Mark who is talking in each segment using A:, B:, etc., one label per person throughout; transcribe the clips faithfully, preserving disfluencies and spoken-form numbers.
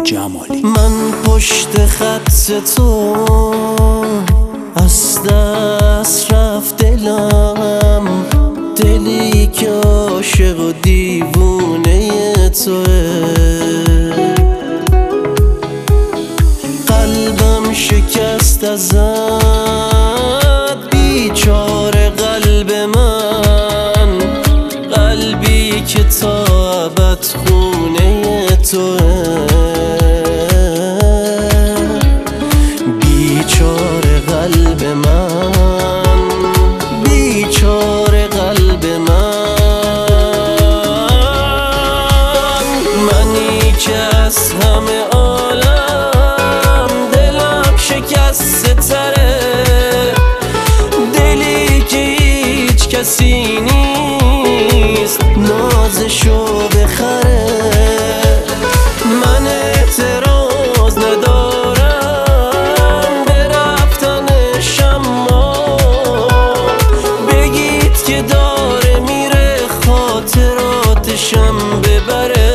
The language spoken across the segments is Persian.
A: جمالی.
B: من پشت خط تو از دست رفت دلم، دلی که عاشق و دیوونه توه. قلبم شکست ازت، بیچاره قلب من، قلبی که تا ابد خونه توه. بیچاره قلب من، بیچاره قلب من، منی که از همه عالم دلم شکسته تره، دلی که هیچ کسی نیست نازشو بخره. من اعتراض ندارم به رفتنش، اما بگید که داره میره خاطراتشم ببره.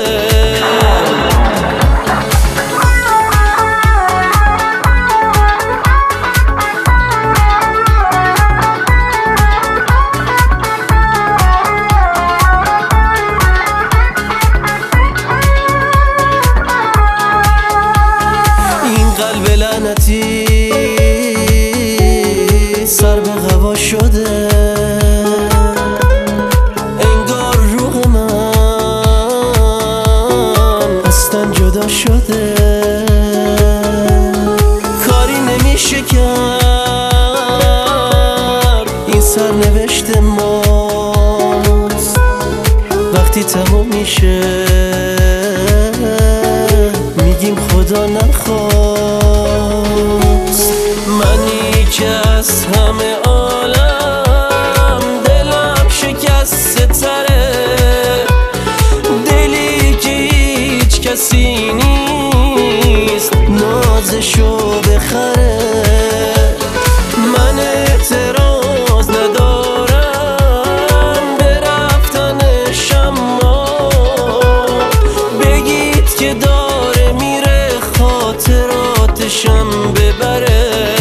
B: لعنتی سر به هوا شده، انگار روح من اصلا جدا شده. کاری نمیشه کرد، این سرنوشت ماست. وقتی تموم میشه میگیم خدا نخواست. منی که از همه عالم دلم شکسته تره، دلی که هیچ کسی نیست نازشو بخره. من اعتراض ندارم به رفتنش، اما بگید که داره میره خاطراتشم ببره.